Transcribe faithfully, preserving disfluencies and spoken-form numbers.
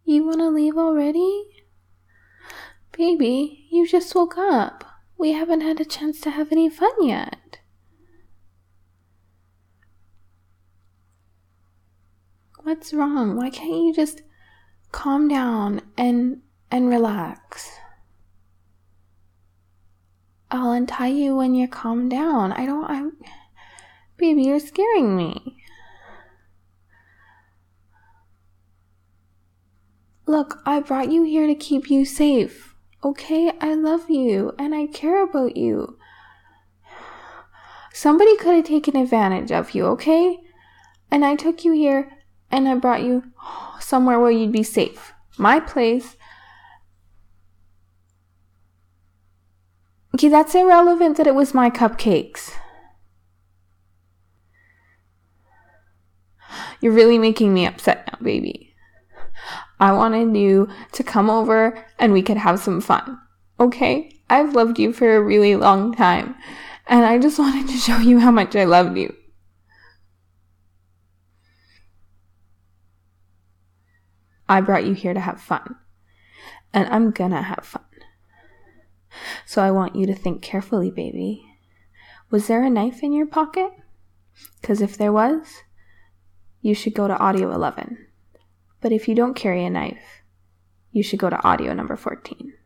You want to leave already? Baby, you just woke up. We haven't had a chance to have any fun yet. What's wrong? Why can't you just calm down and and relax? I'll untie you when you're calmed down. I don't, I'm... Baby, you're scaring me. Look, I brought you here to keep you safe. Okay? I love you and I care about you. Somebody could have taken advantage of you, okay? And I took you here and I brought you somewhere where you'd be safe. My place. Okay, that's irrelevant that it was my cupcakes. You're really making me upset now, baby. I wanted you to come over and we could have some fun. Okay? I've loved you for a really long time. And I just wanted to show you how much I loved you. I brought you here to have fun. And I'm gonna have fun. So I want you to think carefully, baby. Was there a knife in your pocket? Because if there was, you should go to audio eleven. But if you don't carry a knife, you should go to audio number fourteen.